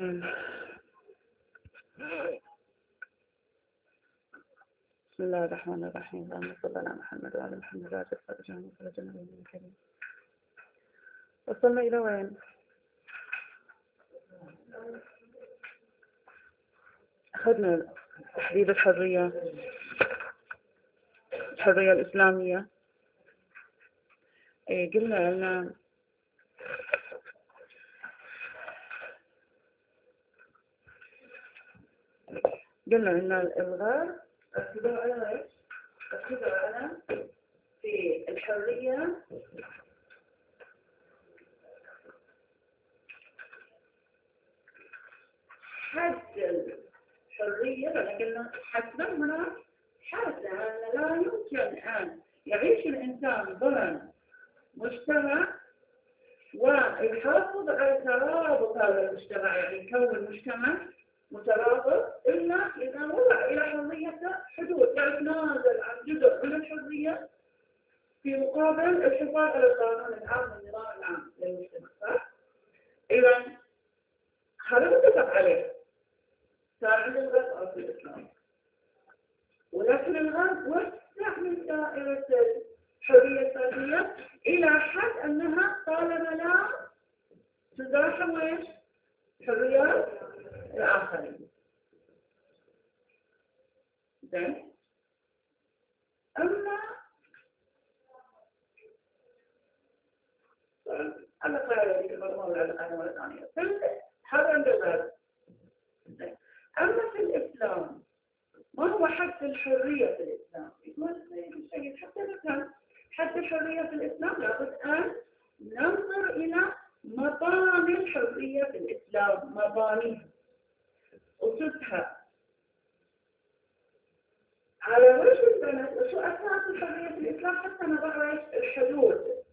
بسم الله الرحمن الرحيم. اللهم صل على محمد وعلى محمد وعلى فرجهم وفرجنا من الكريم. وصلنا إلى وين؟ أخذنا تحديد الحرية الإسلامية. قلنا أن الغرب ركزوا على في الحرية حد الحرية، لأن قلنا حسنا هنا حد أن لا يمكن أن يعيش الإنسان ضمن مجتمع ويحافظ على ترابط هذا المجتمع، يعني يكون مجتمع مترابط إلا إذا وضع إلى حريته حدود، يعني تنازل عن جزء من الحرية في مقابل الحفاظ على القانون العام والنظام العام للمجتمع. صح؟ إذا هذا متفق عليه صار عند الغرب أو في الإسلام، ولكن الغرب وسع من دائرة الحرية الفردية إلى حد أنها طالما لا تزاحم ويش حريات الآخرين. زين. أما على قاعدة البرمجة على قاعدة ثانية هذا عند الغرب. أما في الإسلام ما هو حد الحرية في الإسلام؟ حتى مثلا حد الحرية في الإسلام لابد أن ننظر إلى مباني الحرية في الإسلام، مبانيها أسسها على وجه البناء، وشو أساس الحرية في الإسلام حتى نضع الحدود.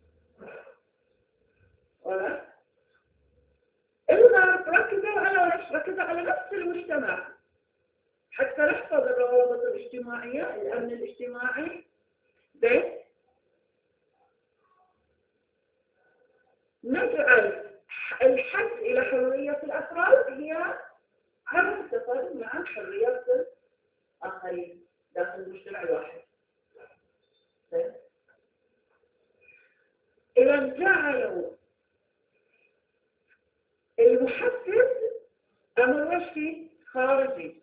ولا الغرب ركزوا على نفس المجتمع حتى نحفظ الروابط الاجتماعية، الأمن الاجتماعي. نجعل الحد إلى حرية الأفراد هي عدم التفاهم مع حريات الآخرين داخل المجتمع الواحد. إذا جعلوا المحفز أمر وشي خارج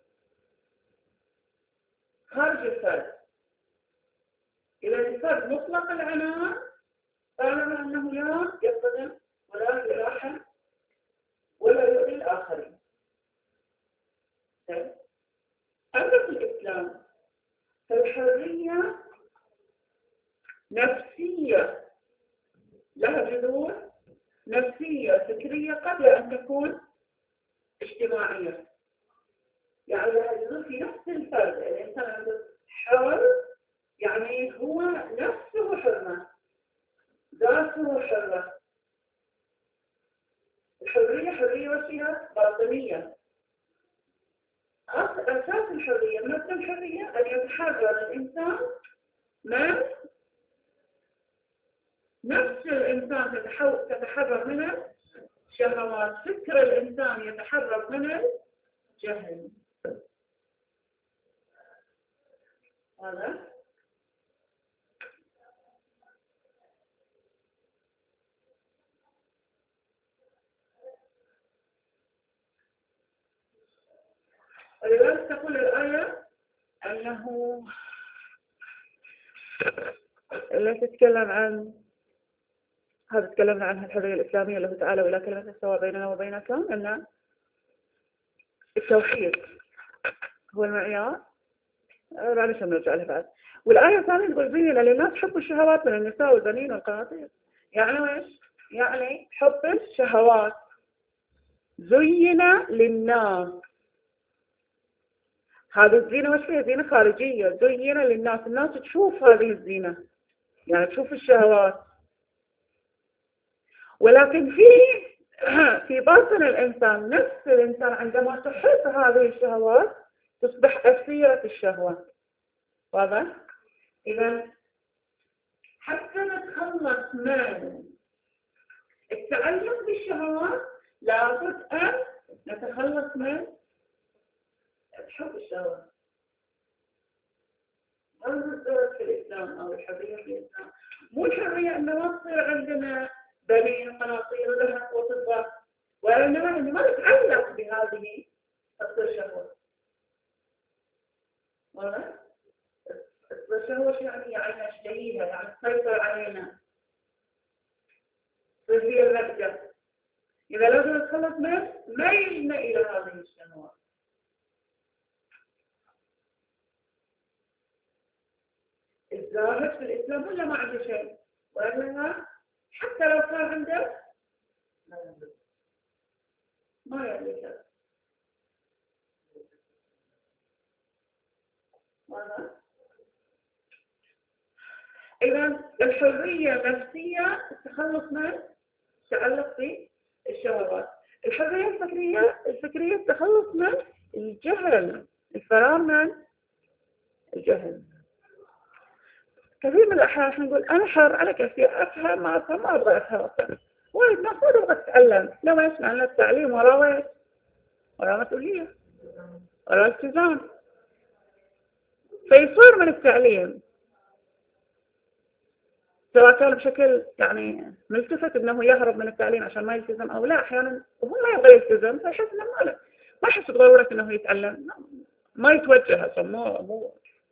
الفرد. إذا الفرد مطلق العنان طالما أنه لا يظلم ولا يلاحم ولا يؤذي الآخرين. أما في الإسلام فالحرية نفسية، لها جذور نفسية فكرية قبل أن تكون اجتماعية، يعني لها جذور في نفس الفرد. الإنسان حر يعني هو نفسه حرمة، ذاته حرة. الحرية حرية وشيها باطنية. أساس الحرية مبنى الحرية أن يتحرر الإنسان من نفس الإنسان تتحرر من الشهوات، فكر الإنسان يتحرر من الجهل. هذا ولذلك تقول الآية أنه التي تتكلم عن هذا تكلمنا عنها الحرية الإسلامية، الله تعالى ولا كلمة سواء بيننا وبينكم، أن التوحيد هو المعيار. معلش نرجع لها بعد. والآية الثانية تقول زين للناس حب الشهوات من النساء والبنين والقناطير. يعني ويش؟ يعني حب الشهوات زين للناس. هذه الزينة وش فيها؟ زينة خارجية. زين للناس، الناس تشوف هذه الزينة، يعني تشوف الشهوات. ولكن في باطن الإنسان، نفس الإنسان عندما تحب هذه الشهوات تصبح أسيرة الشهوة. واضح؟ إذا حتى نتخلص من التعلق بالشهوات لابد أن نتخلص من حب الشهوة. هذا الزواج في الإسلام أو الحرية في الإسلام. مو الحرية أنه ما تصير عندنا بنين وقناطير وذهب وفضة، وإنما أنه ما نتعلق بهذه الشهوة. واضح؟ الشهوة يعني نشتهيها، يعني تسيطر علينا، هي الرغبة. إذا لازم نتخلص منه ميلنا إلى هذه الشهوة. الزاهد في الإسلام ولا ما عنده شيء، وإنما حتى لو كان عنده ما يملك. إذا الحرية النفسية التخلص من تعلق في الشهوات. الحرية الفكرية التخلص من الجهل، الفرار من الجهل. كثير من الأحيان احنا نقول أنا حر، أنا كيفي أفهم ما أفهم، ما أبغى أفهم أكثر. وايد ناس ما تبغى تتعلم، لما يسمع لنا التعليم ورا مسؤولية، ورا التزام، فيصير من التعليم سواء كان بشكل يعني ملتفت انه يهرب من التعليم عشان ما يلتزم او لا. احيانا وهو ما يبغى يلتزم فيحس انه ما يحس بضروره انه يتعلم، ما يتوجه اصلا مو.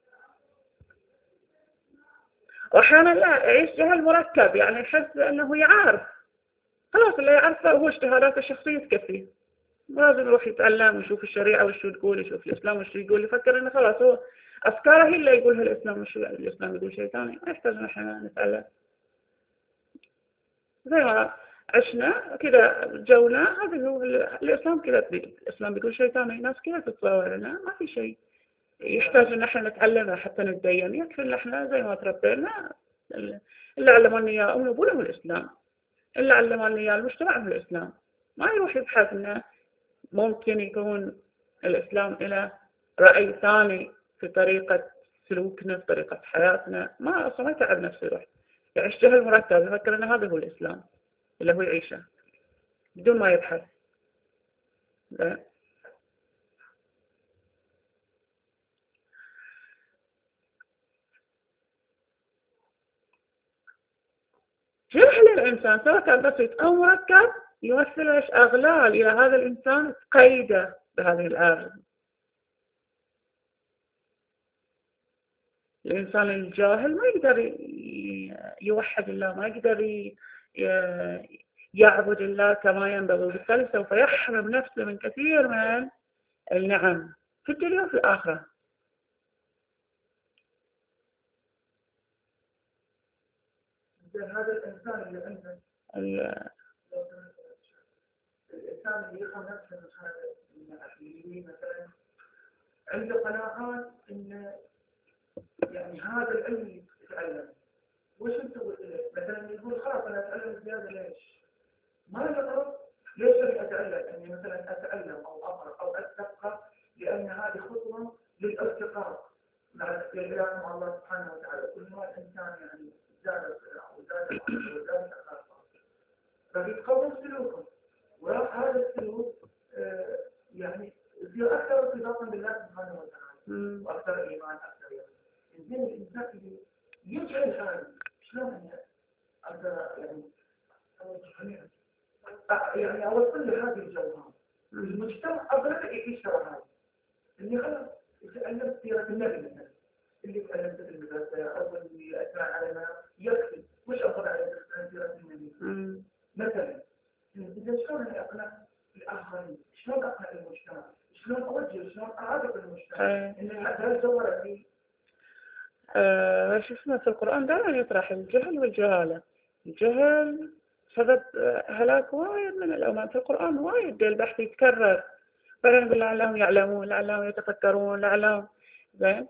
واحيانا لا، يعيش جهل مركب، يعني يحس انه يعرف، خلاص اللي يعرفه هو اجتهاداته الشخصيه تكفيه، لازم يروح يتعلم ويشوف الشريعه وش تقول، يشوف الاسلام وش يقول، يفكر انه خلاص هو افكاره هي اللي يقولها الاسلام، مش الاسلام يقول شيء ثاني، ما يحتاج احنا نتعلم. زي ما عشنا كذا جونا، هذا هو الإسلام كذا، الإسلام بيقول شيء ثاني، ناس كذا تتصور لنا ما في شيء يحتاج إن احنا نتعلمه حتى نتدين، يكفي إن احنا زي ما تربينا. اللي علمنا إياه أمنا وأبونا هو الإسلام، اللي علمنا إياه المجتمع هو الإسلام. ما يروح يبحث إنه ممكن يكون الإسلام إلى رأي ثاني في طريقة سلوكنا، في طريقة حياتنا، ما أصلا ما يتعب نفسه، يروح يعيش جهل مركب، يفكر إن هذا هو الإسلام اللي هو يعيشه بدون ما يبحث. جهل الإنسان سواء كان بسيط أو مركب يمثل أغلال إلى هذا الإنسان قيده بهذه الأرض. الإنسان الجاهل ما يقدر يوحد الله، ما يقدر يعبد الله كما ينبغي، وبالتالي سوف يحرم نفسه من كثير من النعم في الدنيا وفي الآخرة. هذا الإنسان اللي عنده الإنسان اللي يخاف نفسه من هذا اللي مثلا عنده قناعات إن يعني هذا العلم يتعلم، وش نسوي له؟ مثلا يقول خلاص أنا أتعلم زيادة، ليش؟ ما يقرأ، ليش أنا أتعلم؟ أني مثلا أتعلم أو أقرأ أو أتفقه، لأن هذه خطوة للارتقاء مع العلاقة مع الله سبحانه وتعالى. كل ما الإنسان يعني زاد القراءة وزاد العقل وزاد الأخلاق فبيتقوم سلوكه، وهذا السلوك يعني يصير أكثر ارتباطا بالله سبحانه وتعالى وأكثر إيمان أكثر. يعني الإنسان اللي يجعل هذا شلون يعني أقدر يعني أوصل له هذه الجوهر المجتمع أغلب يعيش هذا اللي خلاص يتعلم سيرة النبي مثلا، اللي تعلمت في المدرسة أو اللي أسمع على ما يكفي، مش أخذ على سيرة النبي مثلا. إذا شلون أقنع الآخرين، شلون أقنع المجتمع، شلون أوجه، شلون أعرف المجتمع إن هذا الجوهر فيه. شو اسمه في القرآن دائما يطرح الجهل والجهالة. الجهل سبب هلاك وايد من الأمم في القرآن، وايد البحث يتكرر، فنقول لعلهم يعلمون، لعلهم يتفكرون، لعلهم زين.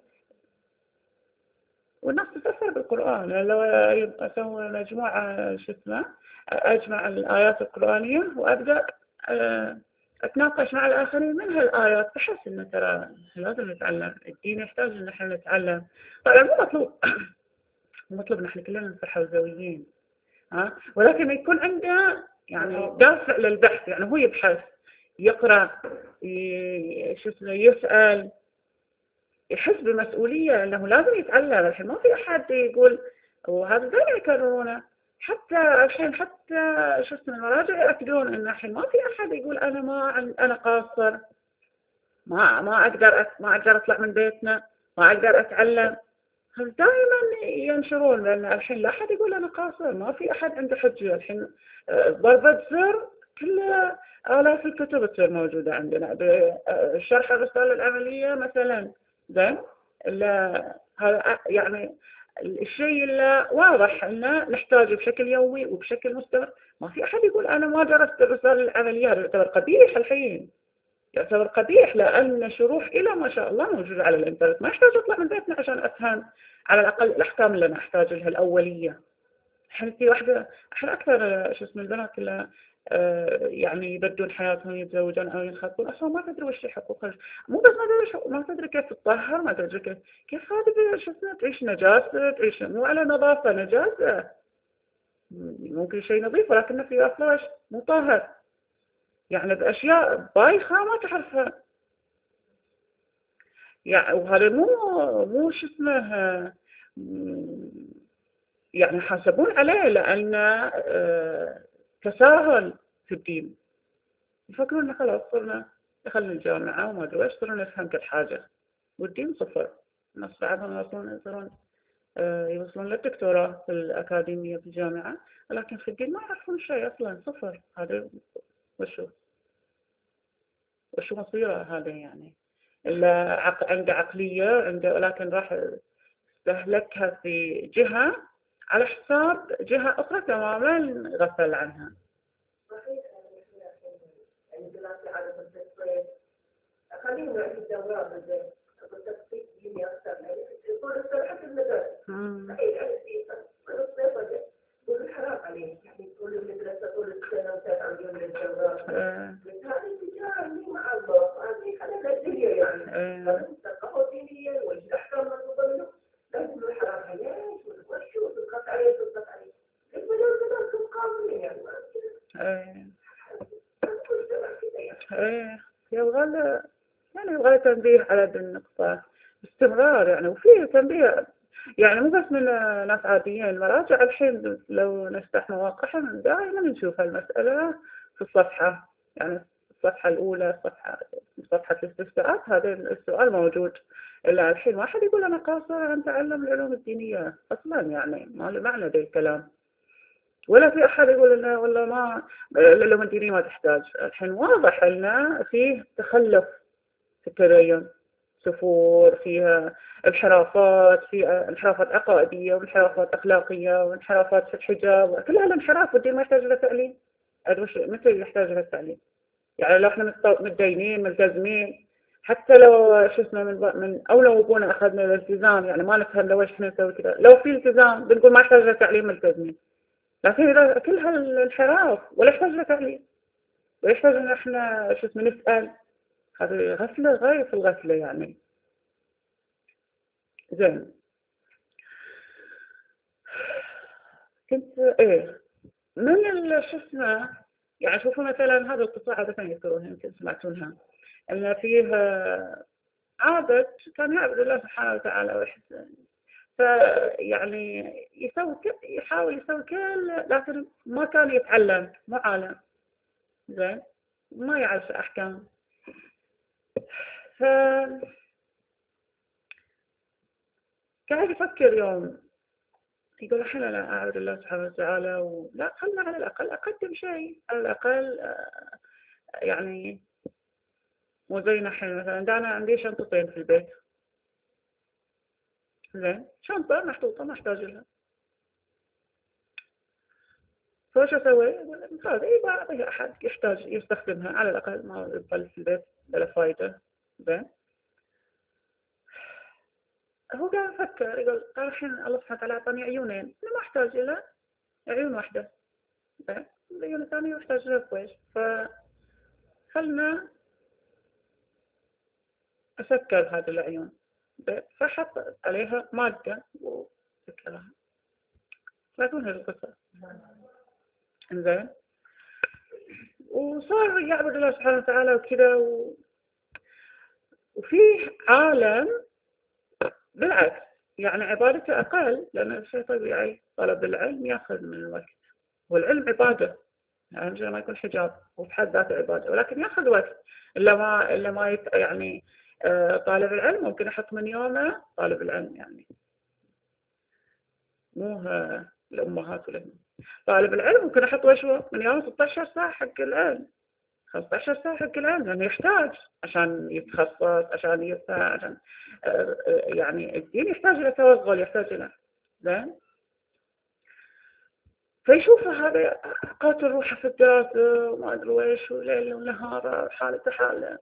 والناس تتأثر بالقرآن. لو أسوي مجموعة شو اسمه أجمع الآيات القرآنية وأبدأ أتناقش مع الآخرين من هالآيات، بحس إنه ترى لازم نتعلم، الدين يحتاج إن إحنا نتعلم. طبعا مو مطلوب نحن كلنا نصحى وزويين، ولكن يكون عنده يعني دافع للبحث، يعني هو يبحث، يقرأ، شو اسمه، يسأل، يحس بالمسؤولية أنه لازم يتعلم. الحين ما في أحد يقول، وهذا دائما يكررونه، حتى الحين حتى شو اسمه المراجع يأكدون أن الحين ما في أحد يقول أنا قاصر، ما أقدر أطلع من بيتنا، ما أقدر أتعلم. هم دائما ينشرون، لأن الحين لا أحد يقول أنا قاصر، ما في أحد عنده حجة. الحين ضربة زر كل آلاف الكتب تصير موجودة عندنا بشرح الرسالة العملية مثلا. زين، هذا يعني الشيء اللي واضح أنه نحتاجه بشكل يومي وبشكل مستمر. ما في أحد يقول أنا ما درست الرسالة العملية. هذا يعتبر قبيح الحين، يعتبر قبيح، لأن شروح إلى ما شاء الله موجودة على الإنترنت. ما يحتاج أطلع من بيتنا عشان أفهم على الأقل الأحكام اللي أنا أحتاج لها الأولية. الحين في واحدة، الحين أكثر شو اسمه البنات اللي يعني يبدون حياتهم، يتزوجون أو ينخطبون، أصلا ما تدري وش حقوقها. مو بس ما تدري كيف تطهر، ما تدري كيف هذه شو اسمه تعيش نجاسة، تعيش مو على نظافة، نجاسة. ممكن شيء نظيف ولكنه في أصله مو طاهر، يعني بأشياء بايخة ما تعرفها. يعني وهذا مو شو اسمه يعني حاسبون عليه، لأن تساهل في الدين. يفكرون خلاص صرنا دخلنا الجامعة وما أدري إيش، صرنا نفهم كل حاجة، والدين صفر. الناس بعضهم يوصلون للدكتوراه في الأكاديمية في الجامعة، ولكن في الدين ما يعرفون شيء أصلا، صفر. هذا وشو مصيره هذا يعني؟ إلا عنده عقلية عنده، ولكن راح استهلكها في جهة على حساب جهة أخرى تماما غفل عنها. خلينا في الدورات بالذات التطبيق ديني أكثر يقول الصراحة المدارس يقول الحرام عليه، يعني يقول المدرسة طول السنة وتابع يوم للدورات. هذه التجارة اللي مع الله هذه حلال الدنيا، يعني لازم تثقفوا دينيا والأحكام المطلوبة منه، لازم الحرام عليه وشو تضغط عليه المدارس كذا كل قانوني يعني ما كذا. يبغى تنبيه على هذه النقطة باستمرار يعني، وفيه تنبيه يعني مو بس من ناس عاديين. المراجع الحين لو نفتح مواقعهم دائما نشوف المسألة في الصفحة، يعني الصفحة الأولى، صفحة الاستفتاءات، هذا السؤال موجود. إلا الحين واحد يقول أنا قاصر عن تعلم العلوم الدينية أصلا، يعني ما له معنى ذا الكلام. ولا في أحد يقول إنه والله ما العلوم الدينية ما تحتاج. الحين واضح إنه فيه تخلف في التدين، سفور فيها انحرافات، فيها انحرافات عقائدية وانحرافات أخلاقية وانحرافات في الحجاب، كل هذا انحراف، والدين ما يحتاج إلى تعليم. متى يحتاج إلى التعليم؟ يعني لو احنا متدينين ملتزمين، حتى لو شو اسمه من أولى أبونا أخذنا الالتزام، يعني ما نفهم لو ايش احنا نسوي كذا. لو في التزام بنقول ما يحتاج إلى تعليم، ملتزمين. لكن إذا كل هالانحراف ولا يحتاج إلى تعليم، ويحتاج إن احنا شو اسمه نسأل، هذه غفلة غاية في الغفلة يعني. زين، كنت من شو اسمه يعني شوفوا مثلا هذا القطاع هذا كان يذكرونها، يمكن سمعتونها، ان فيه عابد كان يعبد الله سبحانه وتعالى ويحسن، فيعني يحاول يسوي كل، لكن ما كان يتعلم، مو عالم. زين، ما يعرف احكام. ف قاعد يفكر يوم، يقول الحين أنا أعبد الله سبحانه وتعالى، ولا خلنا على الأقل أقدم شيء، على الأقل يعني مو زي الحين مثلا. ده أنا عندي شنطتين في البيت، زين، شنطة محطوطة ما أحتاج لها، فوش أسوي؟ هذه بعضها أحد يحتاج يستخدمها، على الأقل ما يبقى في البيت بلا فايدة. زين، هو قاعد يفكر، يقول الحين الله سبحانه وتعالى أعطاني عيونين، أنا ما أحتاج إلى عيون واحدة، زين، العيون الثانية أحتاج لها كويس، فخلنا أسكر هذه العيون، فحط عليها مادة وسكرها. لا تكون هذه القصة. إنزين، وصار يعبد الله سبحانه وتعالى وكذا وفي عالم بالعكس يعني عبادته أقل، لأن الشيء طبيعي طلب العلم يأخذ من الوقت، والعلم عبادة يعني مثل ما يكون حجاب وفي حد ذاته عبادة، ولكن يأخذ وقت. إلا ما يعني طالب العلم ممكن يحط من يومه، طالب العلم يعني مو الأمهات والأم، طالب العلم ممكن يحط وشوه من يوم 16 ساعة حق العلم، 15 ساعة حق العلم، لأنه يحتاج عشان يتخصص، عشان يفتح، عشان يعني الدين يحتاج إلى توغل، يحتاج إلى زين. فيشوف هذا قاتل روحه في الدراسة وما أدري وإيش وليل ونهار حالته حاله،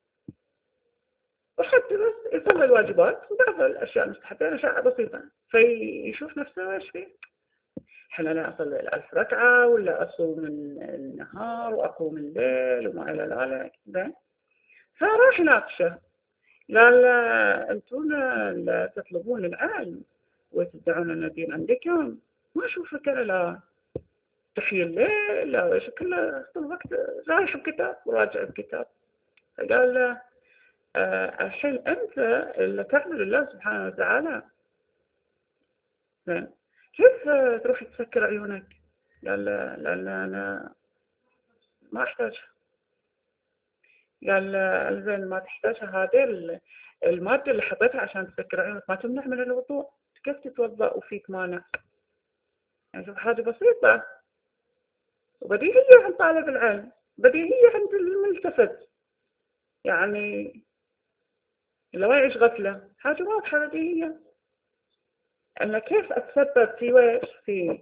وحتى بس يصلي الواجبات وبعض الأشياء المستحبة أشياء بسيطة، فيشوف نفسه إيش فيه. حين أنا أصلي 1000 ركعة ولا أصوم من النهار وأقوم الليل وما إلى ذلك زين. فراح يناقشه قال أنتم لا تطلبون العلم وتدعون أن الدين عندكم، ما أشوفك أنا لا تحيي الليل لا إيش كله طول الوقت رايح بكتاب وراجع بكتاب. فقال الحين أنت اللي تعبد الله سبحانه وتعالى زين، كيف تروح تسكر عيونك؟ قال لأن أنا ما أحتاجها. قال زين ما تحتاجها، هذه المادة اللي حطيتها عشان تسكر عيونك ما تمنع من الوضوء، كيف تتوضأ وفيك مانع؟ يعني شوف حاجة بسيطة وبديهية عند طالب العلم، بديهية عند الملتفت، يعني اللي ما يعيش غفلة، حاجة واضحة بديهية. أنا كيف أتسبب في ويش في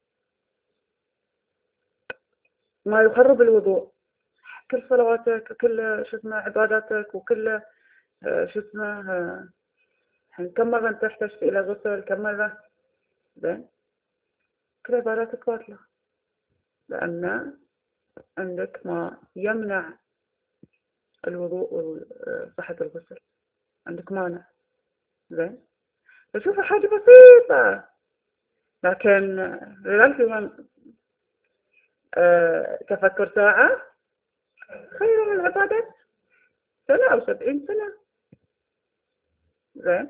ما يخرب الوضوء، كل صلواتك وكل شو اسمه عباداتك وكل شو اسمه كم مرة أنت تحتاج إلى غسل، كم مرة زين، كل عباداتك باطلة لأن عندك ما يمنع الوضوء وصحة الغسل، عندك مانع زين. فشوف حاجة بسيطة، لكن للألف من تفكر ساعة خير من عبادة 1 أو 70 سنة زين.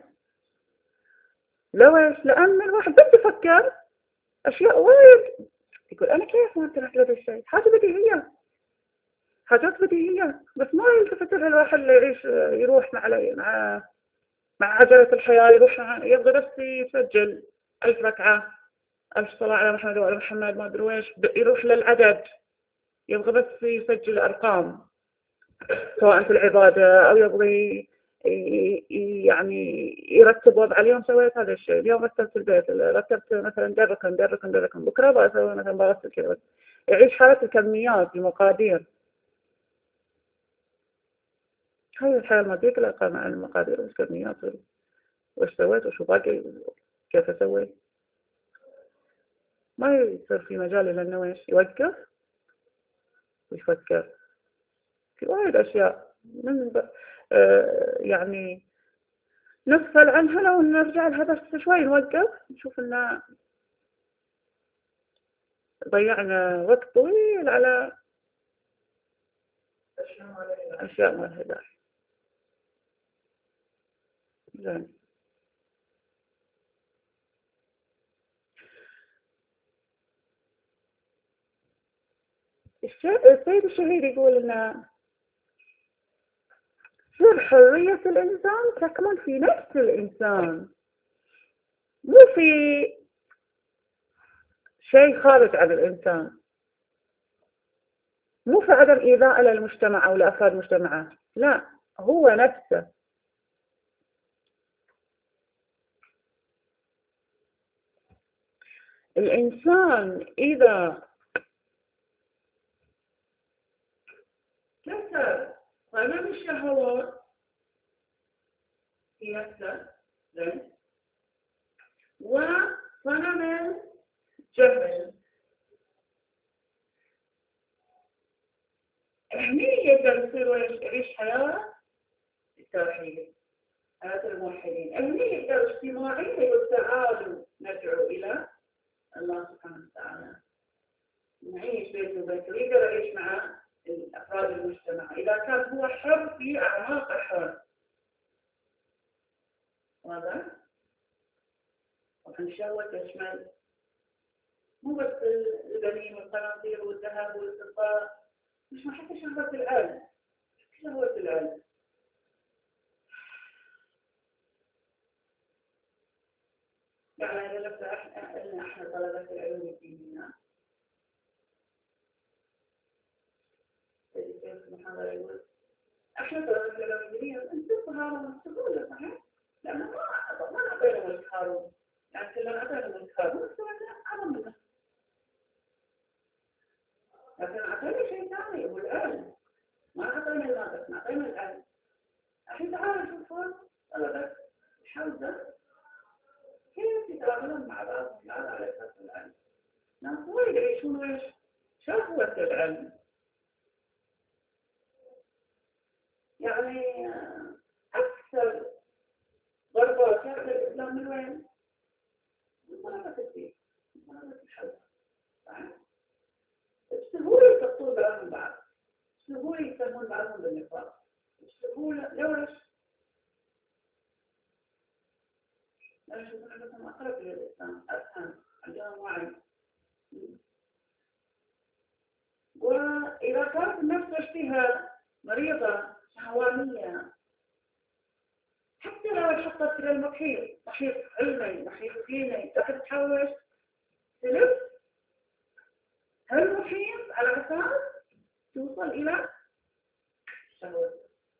لو إيش؟ لأن الواحد بس يفكر أشياء وايد يقول أنا كيف ما انتبهت لهذا الشيء، حاجة بديهية، حاجات بديهية، بس ما يلتفت لها الواحد اللي يعيش يروح مع عجلة الحياة، يروح يبغى بس يسجل 1000 ركعة 1000 صلاة على محمد وعلى محمد ما أدري ويش، يروح للعدد، يبغى بس يسجل أرقام سواء في العبادة أو يبغى يعني يرتب وضع اليوم سويت هذا الشيء، اليوم رتبت البيت، رتبت مثلا دركم بكرة بسوي مثلا بغسل كذا، يعيش حالة الكميات المقادير. هاي الحياة المادية كلها قائمة على المقادير والكميات وش سويت وشو باقي كيف أسوي. ما يصير في مجال لأنه إيش يوقف ويفكر في وايد أشياء يعني نغفل عنها لو نرجع لها بس شوي نوقف نشوف إن ضيعنا وقت طويل على أشياء ما لها داعي. زين. السيد الشهيد يقول إن سر حرية الإنسان تكمن في نفس الإنسان، مو في شيء خارج عن الإنسان، مو في عدم إيذاء للمجتمع أو لأفراد مجتمعه، لا هو نفسه. الإنسان إذا كسر قانون الشهوات في نفسه زين وصنم الجهل، هني يقدر يصير يعيش حياة التوحيد، حياة الموحدين. هني يقدر اجتماعيا يقول تعالوا ندعو إلى الله سبحانه وتعالى، نعيش بيت وبيت، يقدر يعيش مع أفراد المجتمع، إذا كان هو حر في أعماق حر. واضح؟ الشهوة تشمل مو بس البنين والقناطير والذهب والفضة، مش حتى شهوة العلم. شهوة العلم يعني إذا لفت إحنا طلبة العلوم الدينية المحاضرة يقول احنا طلبة العلوم الدينية نشوف هارون السهولة صحيح؟ لأنه ما نعطينا ملك هارون، يعني كلنا أعطينا ملك هارون بس أعظم منه، لكن أعطينا شيء ثاني هو العلم. ما أعطينا المال بس أعطينا العلم. الحين تعالوا شوفوا طلبة الحوزة كيف يتعاملون مع بعضهم الآن على أساس العلم. ناس وايد يعيشون ايش؟ شهوة العلم. يعني أكثر ضربات يأخذ الإسلام من وين؟ من طلبة الدين، من طلبة الحوزة. بسهولة يسقطون بعضهم بعض، بسهولة يسمون بعضهم بالنفاق، بسهولة ليش؟ لأن يشوفون أنهم أقرب إلى الإسلام، أفهم، عندهم وعي. وإذا كانت النفس اشتهى مريضة شهوانية حتى لو انحطت إلى المحيط، محيط علمي، محيط ديني، لكن تحاول تلف هالمحيط على أساس توصل إلى الشهوة.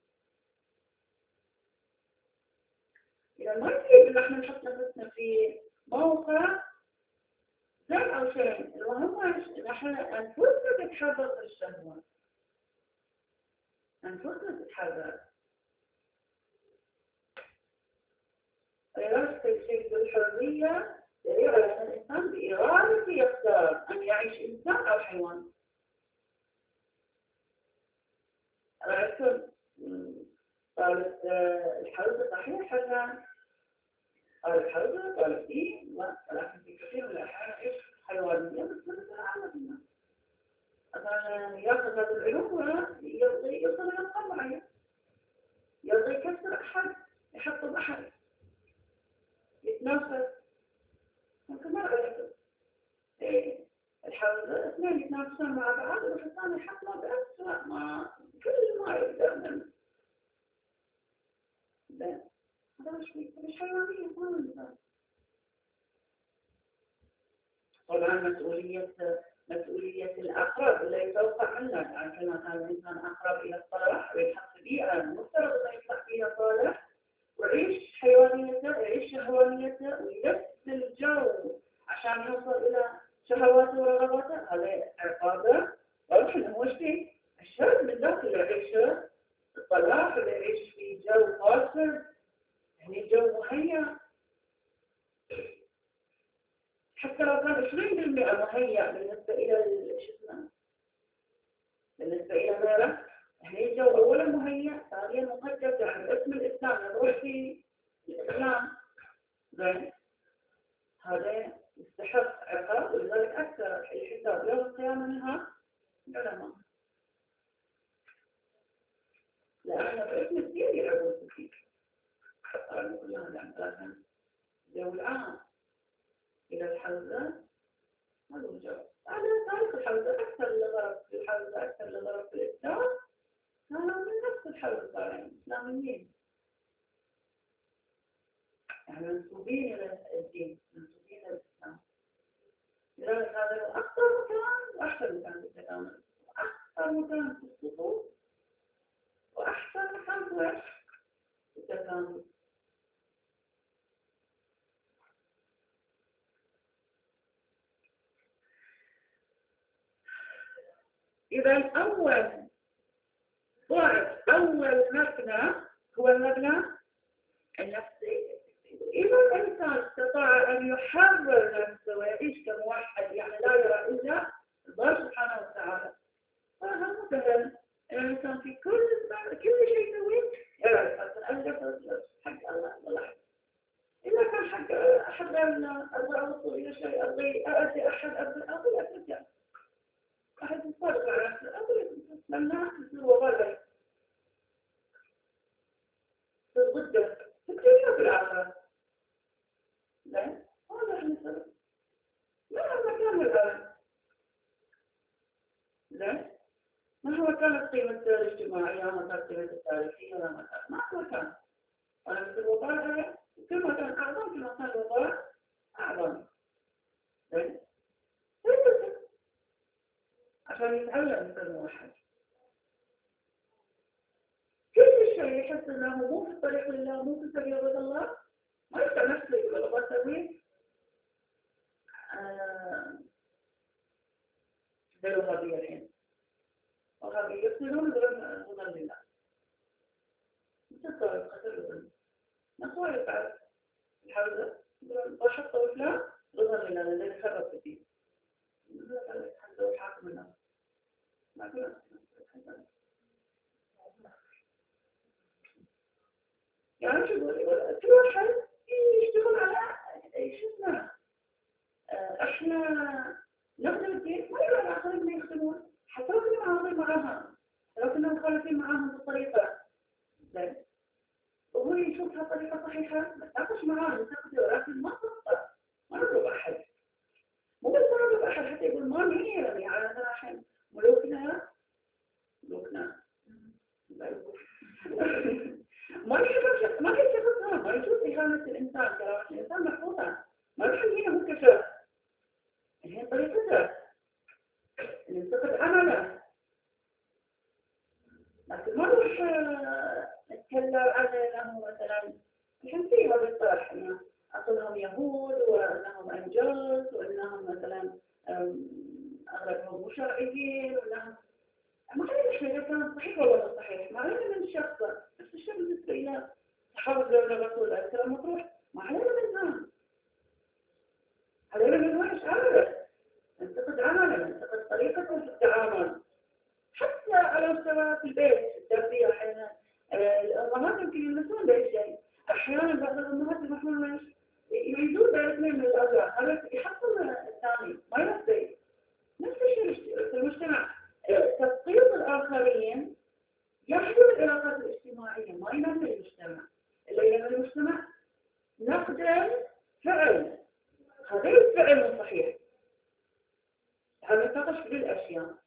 إذا ما يصير إن احنا نحط نفسنا في موقع زي أو شيء، المهم إن احنا أنفسنا تتحرك الشهوة، أنفسنا تتحرك. إرادة الشيء بالحرية دليل على أن الإنسان بإرادته يختار أن يعيش إنسان أو حيوان. رأيتم قالت الحوزة صحيح حتى قال الحوزة قالت إيه ولكن في كثير من الأحيان إيش حيوانية بس مثل عامة الناس. أصلا يأخذ هذه العلوم ويرضي يوصل إلى مقام معين، يرضي يكسر أحد، يحطم أحد، يتنافس. ممكن ما رأيتم إيه الحوزة اثنين يتنافسون مع بعض والحصان يحطمه بأسوأ ما كل ما يقدر منه. هذا مش حيوانية خالص. طبعا مسؤولية الأقرب اللي يتوقع عنا، يعني كما كان الإنسان أقرب إلى الصالح ويحط بيئة المفترض أن يطلع فيها صالح ويعيش حيوانيته ويعيش شهوانيته ويلف الجو عشان يوصل إلى شهواته ورغباته. هذا عقابه واضح إنه هو شيء الشر من ذاك اللي يعيشه الصلاح اللي يعيش في جو قاصر، يعني جو مهيأ. حتى لو كان 20% مهيأ بالنسبة إلى بالنسبة إلى غيره، يعني الجو أولا مهيأ، ثانيا مقدس، يعني اسم الإسلام نروح في الإسلام زين، هذا يستحق عقاب. ولذلك أكثر الحساب يوم القيامة منها العلماء، لأن باسم الدين يلعبون فيه. قالوا كلها لكن الجو العام إلى الحوزة هذا الجو. على تاريخ الحوزة أكثر لغرب في الحوزة، أكثر لغرب في الإسلام كانوا من نفس الحوزة صارين إسلاميين، يعني منسوبين إلى الدين، منسوبين إلى الإسلام. لذلك هذا هو أكثر مكان وأحسن مكان في التكامل، أكثر مكان في السقوط وأحسن مكان في التكامل. إذا أول ضعف، أول مبنى هو المبنى النفسي. إذا الإنسان استطاع أن يحرر نفسه ويعيش كموحد، يعني لا يرى إلا الله سبحانه وتعالى، فهذا مثلا الإنسان في كل شيء يسويه يرى حق الله والله. إذا كان حق أحد أرضى أوصل إلى شيء أرضي أأتي أحد أرضي أرجع أحد يصدق على نفسه أرضي لم الاجتماعية وترتيبات التاريخية ولا ما مكان. أنا في الوضع كل ما كان أعظم كل ما كان الوضع أعظم. زين؟ عشان يتعلم مثل موحد. كل شيء يحس انه مو في طريق الله، مو في سبيل رضا الله، ما يقدر نفسه يقول ابغى اسويه زي الوهابيين. الوهابيين يقتلون رضا لله. مثل طريق قتل رضا. نصائح بعد الحوزة بحط فلان رضا لله لأنه يخرب فيه. الحمد لله حاكم الناس. ما كنا يعني شو يقول كل واحد يشتغل على شو اسمه احنا نخدم الدين ما يقول الاخرين ما يخدمون حتى لو كنا معارضين معاهم لو كنا مخالفين معاهم بالطريقه زين وهو يشوفها طريقه صحيحه نتناقش معاه ننتقد ولكن ما نضرب احد مو بس ما نضرب احد حتى يقول ما نهي يعني على مثلا الحين ملوكنا ما يشوف إهانة الإنسان كرامة الإنسان محفوظة ما يخلينا مكشف هي طريقته ننتقد عمله لكن ما نروح نتكلم على أنه مثلا الحين في هذا الطرح أنه أصلهم يهود وأنهم أنجاز وأنهم مثلا أغلبهم مو شرعيين وأنهم ما علينا إحنا إذا كان صحيح ولا مو صحيح ما علينا من الشخص نفس الشيء بالنسبة إلى صحابة الرسول عليه السلام مطروح ما علينا منهم علينا من وحش عمله ننتقد عمله ننتقد طريقته في التعامل حتى على مستوى في البيت التربية أحيانا الأمهات يمكن يلمسون بأي شيء أحيانا بعض الأمهات يروحون يريدون بأثنين من الأولاد هذا يحصل الثاني ما ينفذ نفس الشيء في المجتمع تسقيط الآخرين يحدث العلاقات الاجتماعية ما ينمي المجتمع اللي ينمي المجتمع نقدم فعل هذا الفعل صحيح هذا نتناقش في الأشياء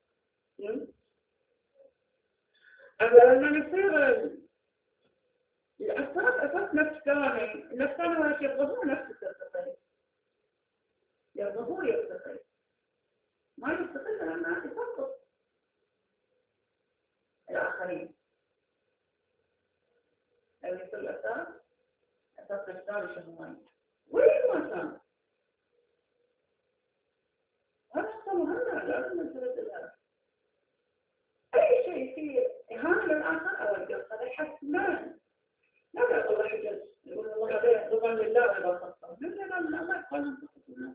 أما لما يصير الأساس نفس ثاني النفس ثاني يبغضون نفس التقي يبغضون يستقل ما يستقل لأنه يسقط الآخرين اللي يصير الأساس أساس الثاني شهواني وين ما كان هذا نقطة مهمة لازم ننتبه لها أي شيء فيه إهانة للآخر أو الجرس هذا حتما لا يقول حجج يقول الله هذا رضا لله ولا خطأ من رضا لله قال ننتقد الناس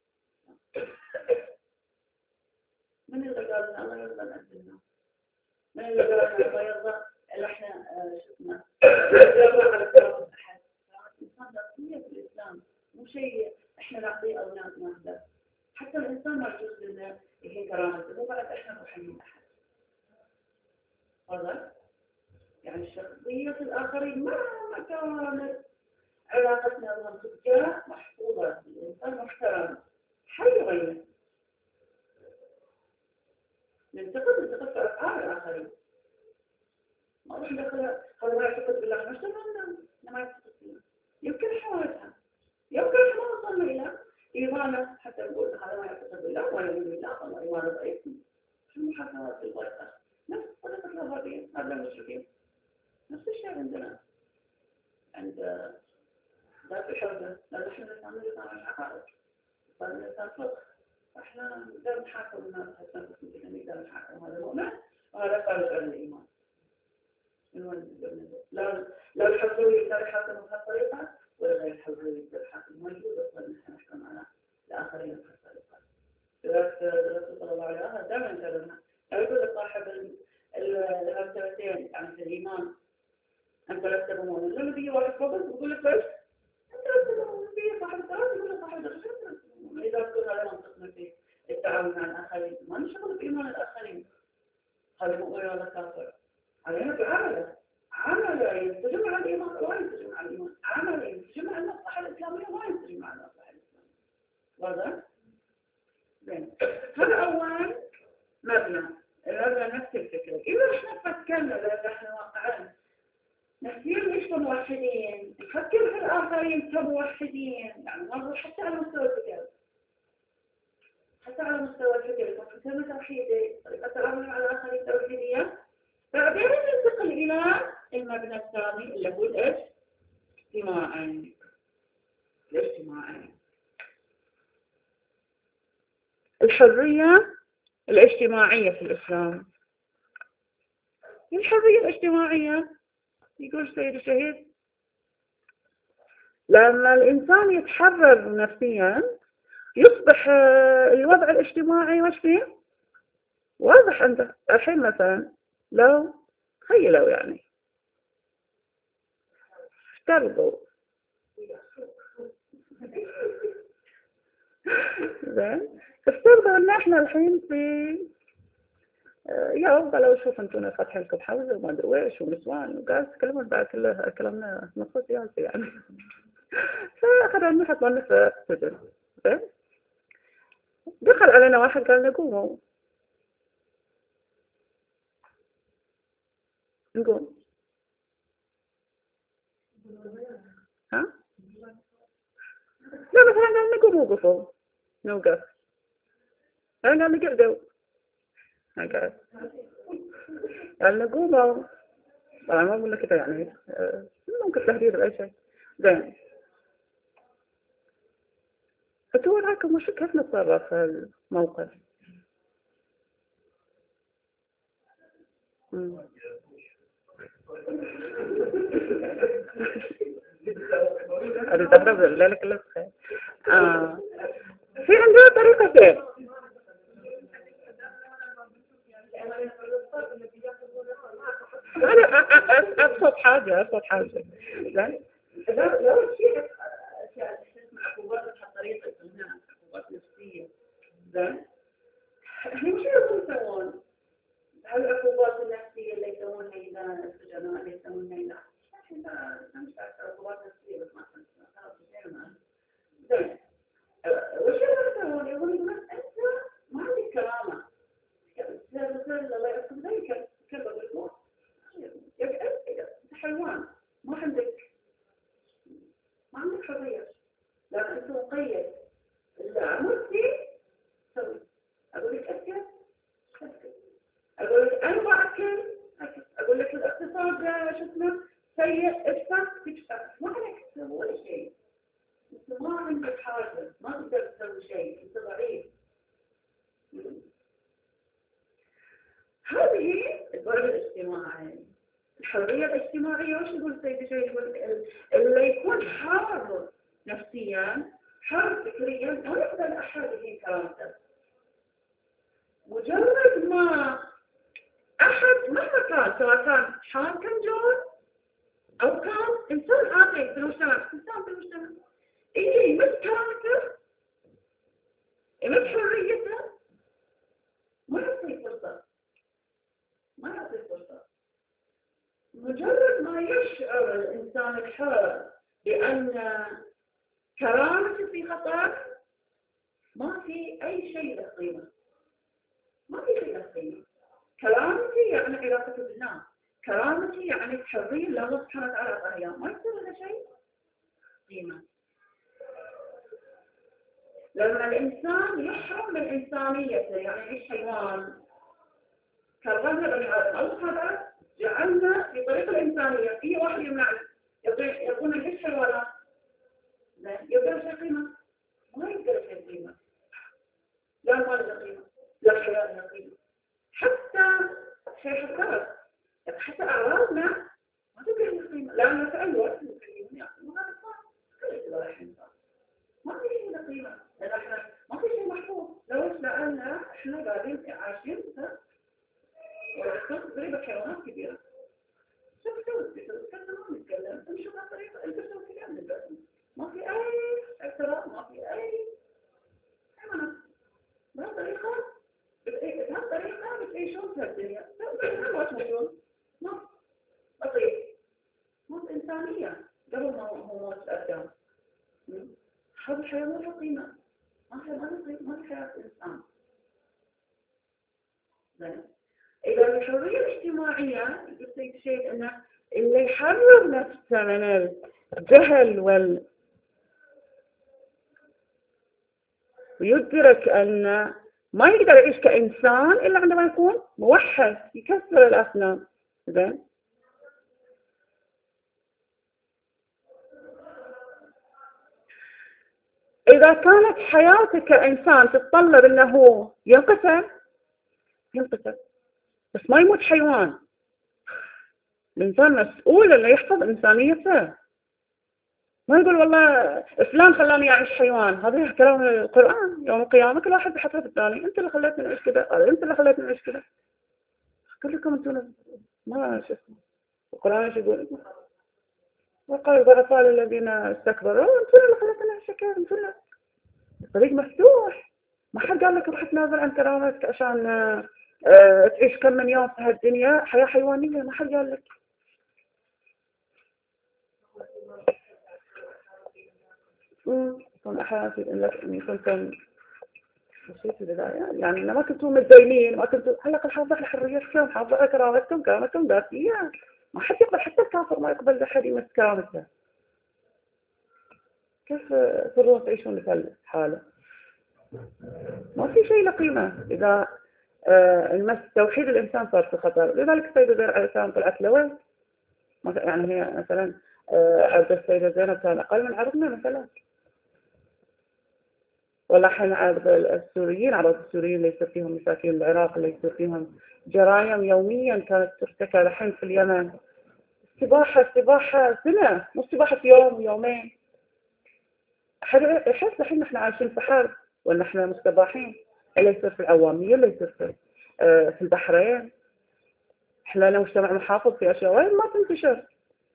من اللي قال الله يرضى عندنا من اللي قال الله يرضى اللي احنا شفنا يرضى على كرامة أحد الإنسان ذاتية في الإسلام مو شيء احنا نعطيه أو ناخذه حتى الإنسان ما يجوز لنا هي كرامته مو بعد احنا نحمي أحد هذا يعني الشخصية الآخرين مهما كانت علاقتنا بهم تبقى محفوظة الإنسان محترم حي غيره ننتقد في أفعال الآخرين ما راح ندخل هذا ما يعتقد بالله مش تمام ما يعتقد بالله يمكن حوالتها يمكن ما وصلنا إلى إيمانه حتى نقول هذا ما يعتقد بالله ولا يؤمن بالله ولا إيمانه ضعيف شو محاكمات في الضيقة نفس طريقة الوهابيين هذا المشركين نفس الشيء عندنا عند ذات الحوزة لأن احنا نتعامل مع العقائد صار الإنسان فقه احنا نقدر نحاكم الناس حتى نقدر نحاكم هذا المؤمن وهذا خارج عن الإيمان لا الحوزوي يقدر يحاكم بهالطريقة ولا غير الحوزوي يقدر يحاكم موجود أصلا نحن نحكم على الآخرين بهالطريقة لذلك الرسول صلى الله عليه وسلم دائما كلمنا يقول لصاحب الهمستين يعني في الإيمان أنت لست بمؤمن لما بيجي واحد فوق يقول لك ليش؟ أنت لست بمؤمن بيجي صاحب الثلاث يقول لك صاحب الثلاث إذا كنت هذا منطقنا في التعامل مع الآخرين ما نشغل بإيمان الآخرين هذا مؤمن ولا كافر علينا بعمله عمله ينسجم على الإيمان ولا ينسجم على الإيمان عمله ينسجم على المصلحة الإسلامية ولا ينسجم على المصلحة الإسلامية واضح؟ زين هذا أول مبنى هذا نفس الفكرة إذا إحنا فكرنا لأن احنا واقعا نحن مش موحدين، نفكر في الآخرين كموحدين، يعني مرة حتى على مستوى الفكر، حتى على مستوى الفكر، فكرة توحيدية، طريقة التعامل مع الآخرين توحيدية. بعدين ننتقل إلى المبنى الثاني اللي هو الاجتماعي. الحرية الاجتماعية في الإسلام. الحرية الاجتماعية يقول سيد الشهيد لما الإنسان يتحرر نفسيا يصبح الوضع الاجتماعي وش فيه؟ واضح عنده. الحين مثلا لو تخيلوا يعني افترضوا افترضوا ان احنا الحين في يا رب لو شوف انتم فاتحين لكم حوزه وما ادري ويش ونسوان وقاعد تتكلمون بعد كله كلامنا نصوص يالسي يعني فاخذ نحط لنا في السجن. دخل علينا واحد قال لنا قوموا نقوم. ها؟ لا مثلا قال نقوم وقفوا نوقف. أنا قال نقعدوا نقعد. قال نقوموا. طبعا ما أقول لك كده يعني ممكن تهديد أي شيء. زين. فتقول راكم وش كيف نتصرف في الموقف؟ هذا تهرب لا لك لا خير. في عندنا طريقتين. أنا أبسط حاجة زين. لو شيء أشياء تسمع عقوبات بهالطريقة إنها عقوبات نفسية. زين. هم شو يسوون؟ هالعقوبات النفسية اللي يسوونها إذا السجناء اللي يسوونها إذا مش عقوبات نفسية بس ما خلاص زين. زين. وش يسوون؟ يقولون أنت ما عندك كرامة. مثل الله يحكم ذلك كذا بالموت. أنت حيوان ما عندك حرية. لأن أنت مقيد. إذا متي سوي. أقول لك أكل. أقول لك أنا ما أكل. أقول لك الاقتصاد شو اسمه سيء تدفع ما عليك تسوي ولا شيء. أنت ما عندك حاجة ما تقدر تسوي شيء. أنت ضعيف. هذه الضرب الاجتماعي. الحرية الاجتماعية وش يقول سيد شيء يقول اللي يكون حر نفسيا حر فكريا ما يقدر أحد يهين كرامته. مجرد ما أحد مهما كان سواء كان حاكم جور أو كان إنسان عاقل في المجتمع يمس كرامته يمس حريته ما يعطي فرصة. مجرد ما يشعر الإنسان الحر بأن كرامته في خطر ما في أي شيء له قيمة. كرامتي يعني علاقته بالناس. كرامتي يعني الحرية اللي الله سبحانه وتعالى أعطاها إياه. ما يصير له شيء قيمة. لما الإنسان يحرم من إنسانيته يعني يعيش حيوان كرمنا بني آدم. الله سبحانه وتعالى جعلنا في طريق الإنسانية. في واحد يمنع يقول الإيش حيوانات يقدر شيء قيمة. ما يقدر شيء قيمة. لا المال له قيمة لا الحياة له قيمة. حتى شيء حتى أعراضنا ما تقدر له قيمة. لأنه في أي وقت ممكن يعني وهذا صار كل الحين ما في شيء له قيمة. لأن إحنا ما في شيء محفوظ. لأن إحنا قاعدين عايشين والأشخاص قريبة حيوانات كبيرة. شوف كذا ما نتكلم نمشي بهالطريقة البشر كلها من البشر. ما في أي اعتراض ما في أي حيوانات. بهالطريقة بتعيشون في الدنيا. ما تموتون. ما بطيء. موت إنسانية قبل ما هو موت الأبدان. هذا الحيوان له قيمة. ما في حياة إنسان. زين. إذا الحرية الاجتماعية السيد الشيخ أنه اللي يحرر نفسه من الجهل ويدرك أن ما يقدر يعيش كإنسان إلا عندما يكون موحد يكسر الأصنام. زين، إذا كانت حياتك كإنسان تتطلب أنه ينقتل بس ما يموت حيوان. الإنسان مسؤول أنه يحفظ إنسانيته، ما يقول والله فلان خلاني أعيش حيوان. هذا كلام القرآن. يوم القيامة كل واحد بحسب الثاني، أنت اللي خليتني أعيش كذا، أنت اللي خليتني أعيش كذا، كلكم أنتم ما شو اسمه. القرآن ايش يقول؟ وقال الضعفاء الذين استكبروا أنتم اللي خليتني أعيش كذا، أنتم اللي. الطريق مفتوح، ما حد قال لك روح تنازل عن كرامتك عشان تعيش كم من يوم في هالدنيا حياة حيوانية. ما حد قال لك. كن أحيانا لك إني كنتم يعني ما كنتم متدينين، ما كنتم هلا حافظ على حريتكم، حافظ على كرامتكم، كرامتكم ذاتية. ما حد يقبل، حتى الكافر ما يقبل أحد يمس كرامته. كيف ترون تعيشون مثل حاله؟ ما في شيء له قيمة إذا المس توحيد الإنسان صار في خطر. لذلك السيدة زينب عليه السلام طلعت لوين؟ يعني هي مثلا عرض السيدة زينب كان أقل من عرضنا مثلا، ولا حين عرض السوريين. عرض السوريين ليس فيهم مساكين العراق، ليس فيهم جرائم يوميا كانت ترتكب. الحين في اليمن سباحة سنة، مو سباحة يوم ويومين. يحس الحين نحن عايشين في حرب ولا احنا مستباحين. اللي يصير في العوامية، اللي يصير في البحرين. احنا لو مجتمع محافظ في اشياء وايد ما تنتشر،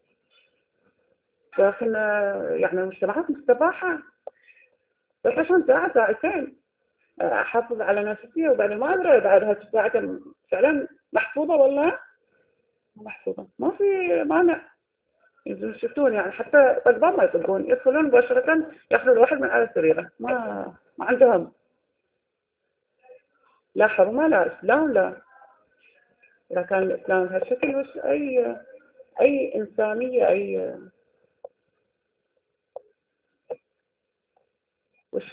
لكن يعني المجتمعات مستباحة. بس عشان ساعتين احافظ على نفسي، وبعدين ما ادري بعد هالساعة فعلا محفوظة ولا محفوظة. ما في مانع. شفتون يعني حتى طقبان ما يطقون، يدخلون مباشرة ياخذون الواحد من على سريره. ما عندهم لا حرمة لا إسلام لا. إذا كان الإسلام بهالشكل وش أي إنسانية وش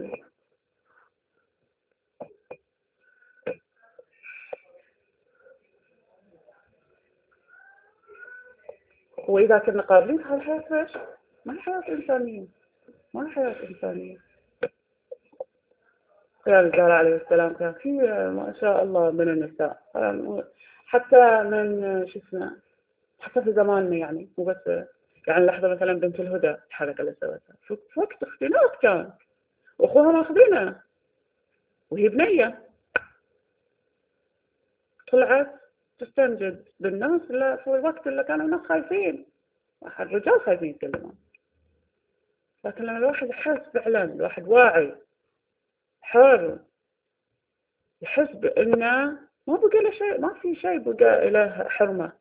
وإذا كنا قابلين هالحياة وش؟ ما هي حياة إنسانية، ما هي حياة إنسانية. كان الزهراء عليه السلام كان في ما شاء الله من النساء، حتى من شو اسمه، حتى في زماننا يعني مو بس يعني لحظة مثلا بنت الهدى الحركة اللي سوتها في وقت اختلاط كان، وأخوها ماخذينها وهي بنية طلعت تستنجد بالناس في الوقت اللي كانوا الناس خايفين، الرجال خايفين يتكلمون. لكن لما الواحد يحس فعلا، الواحد واعي حر، يحس بأنه ما بقى له شيء، ما في شيء بقى له حرمة،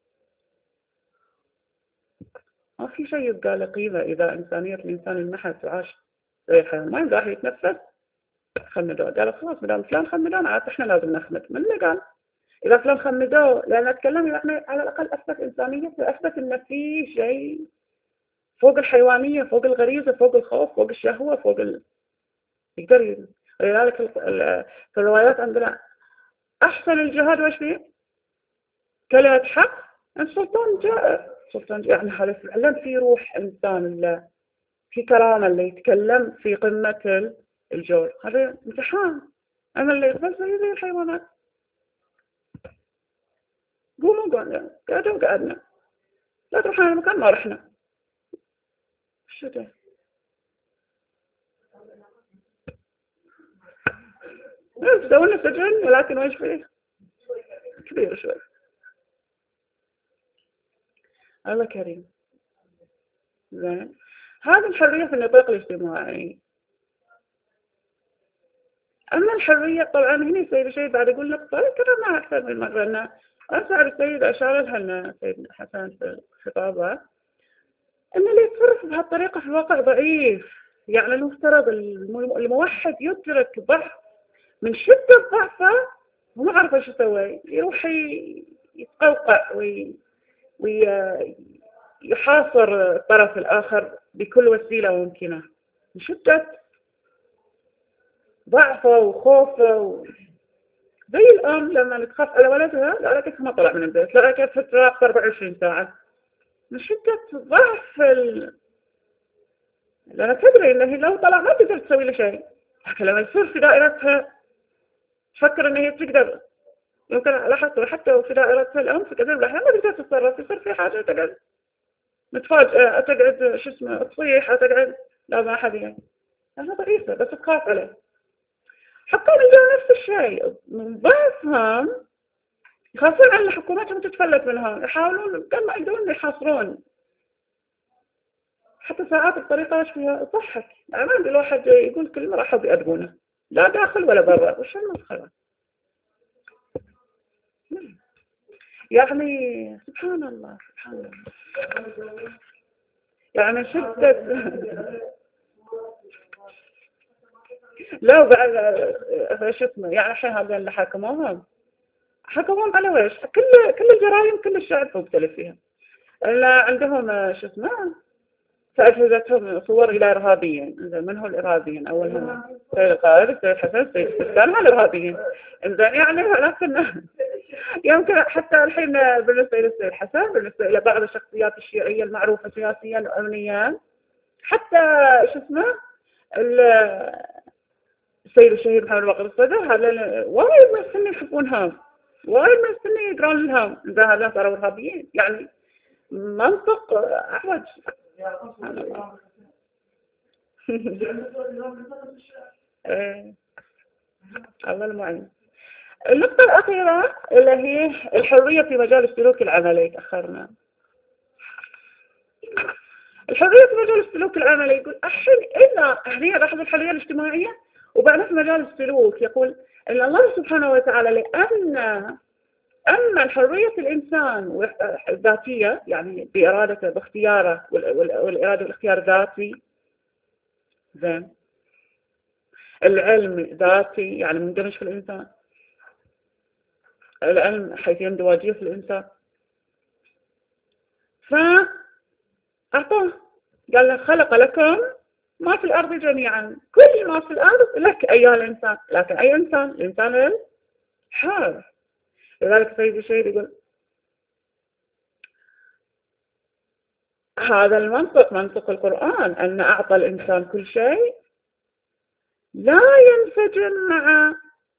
ما في شيء يبقى له قيمة. إذا إنسانية الإنسان انمحت وعاش زي حيوان ما يقدر يتنفس خمدوه. قال خلاص مدام فلان خمدوه عاد احنا لازم نخمد. من اللي قال؟ إذا فلان خمدوه لأن أتكلم يعني على الأقل أثبت إنسانيته، أثبت إن في شيء فوق الحيوانية، فوق الغريزة، فوق الخوف، فوق الشهوة، فوق يقدر. ولذلك في الروايات عندنا أحسن الجهاد وش فيه؟ كلمة حق. السلطان جائر، سلطان يعني هذا فعلا في روح إنسان الله، في كرامة اللي يتكلم في قمة الجور. هذا امتحان. أنا اللي يقبل زي الحيوانات. قوموا قعدنا لا تروحون المكان ما رحنا. شو ده؟ سوينا سجن ولكن وش فيه؟ كبير شوي. الله كريم. زين، هذه الحرية في النطاق الاجتماعي. أما الحرية طبعا هنا يصير شيء بعد أقول نقطة كررناها أكثر من مرة، أن أسعر السيد أشار لها أن سيد حسن في خطابه أن اللي يتصرف بهالطريقة في الواقع ضعيف. يعني المفترض الموحد يدرك ضعف من شدة ضعفه هو ما عارف ايش يسوي، يروح يتقوقع ويحاصر الطرف الآخر بكل وسيلة ممكنة من شدة ضعفه وخوفه. زي الأم لما تخاف على ولدها لا كيف ما طلع من البيت، لا كيف تراقب 24 ساعة من شدة ضعف لأنها تدري إنه لو طلع ما تقدر تسوي له شيء. لكن لما يصير في دائرتها تفكر إن هي تقدر، يمكن لاحظت حتى في دائرتها الأم في كثير من الأحيان ما تقدر تتصرف، يصير في حاجة تقعد متفاجئة، تقعد شو اسمه تصيح، تقعد لا ما أحد يعني أنا ضعيفة بس تخاف عليه. حكام الجو نفس الشيء من ضعفهم يخافون على حكوماتهم تتفلت منهم، يحاولون قد ما يقدرون يحاصرون. حتى ساعات الطريقة ايش فيها تضحك، يعني ما عندي الواحد يقول كلمة راحوا بيأدبونه لا داخل ولا برا، وش المسخرة يعني. سبحان الله سبحان الله يعني شدة. لا بعد شو اسمه يعني الحين هذول اللي حكموهم على ويش كل الجرائم كل الشعب مختلف فيها. عندهم شو اسمه فأجهزتهم صور إلى إرهابيين. من هو الإرهابيين؟ أولهم سيد القائد، السيد الحسن، السيد السيستان، هذول الإرهابيين. إنزين يعني لكن يمكن حتى الحين بالنسبة للسيد الحسن، بالنسبة إلى بعض الشخصيات الشيعية المعروفة سياسيا وأمنيا، حتى شو اسمه السيد الشهيد محمد باقر الصدر، هذا وايد من السنة يحبونهم، وايد من السنة يقرون لهم، إذا هذول صاروا إرهابيين يعني منطق أحوج. الله المعين. النقطة الأخيرة اللي هي الحرية في مجال السلوك العملي. تأخرنا. الحرية في مجال السلوك العملي يقول الحين إلا هي لاحظ الحرية الاجتماعية وبعدين في مجال السلوك يقول إن الله سبحانه وتعالى لأن أما الحرية الإنسان الذاتية يعني بإرادته باختياره والإرادة والاختيار ذاتي زين، العلم ذاتي يعني مندمج في الإنسان، العلم حيث اندواجية في الإنسان، فأعطاه قال له خلق لكم ما في الأرض جميعا، كل ما في الأرض لك أيها الإنسان، لكن أي إنسان؟ الإنسان الحر. لذلك سيد الشهيد يقول هذا المنطق منطق القرآن أن أعطى الإنسان كل شيء لا ينسجم مع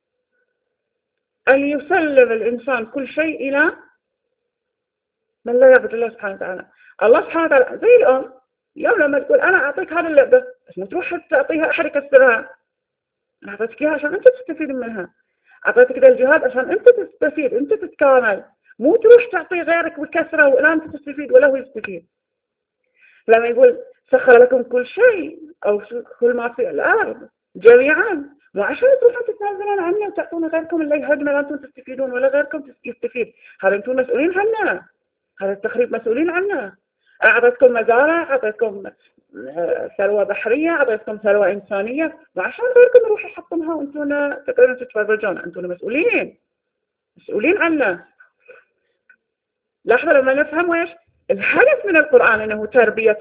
أن يسلم الإنسان كل شيء إلى من لا يعبد الله سبحانه وتعالى. الله سبحانه وتعالى زي الأم يوم لما تقول أنا أعطيك هذه اللعبة بس ما تروح تعطيها أحد يكسرها، أنا أعطيتك إياها عشان أنت تستفيد منها، أعطيتك ذا الجهاد عشان أنت تستفيد أنت تتكامل، مو تروح تعطي غيرك وتكسره ولا أنت تستفيد ولا هو يستفيد. لما يقول سخر لكم كل شيء أو كل ما في الأرض جميعا مو عشان تروحوا تتنازلون عنه وتعطون غيركم اللي يهدم ولا أنتم تستفيدون ولا غيركم يستفيد، هذا أنتم مسؤولين عنه، هذا التخريب مسؤولين عنه. أعطيتكم مزارع، أعطيتكم ثروة بحرية، أعطيتكم ثروة إنسانية، وعشان غيركم يروحوا يحطمها وأنتم تقدرون تتفرجون، أنتم مسؤولين عنه. لاحظوا لما نفهم ويش الهدف من القرآن أنه تربية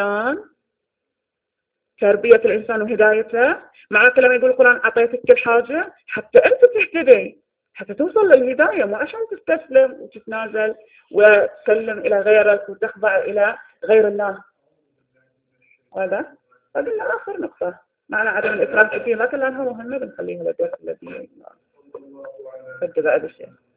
الإنسان وهدايته. معناته لما يقول القرآن أعطيتك كل حاجة حتى أنت تهتدي، حتى توصل للهداية، مو عشان تستسلم وتتنازل وتسلم إلى غيرك وتخضع إلى غير الله. هذا قلنا آخر نقطة معنى عدم الإفراط فيه، لكن لأنها مهمة بنخليها للدرس الذي بعد الشيء.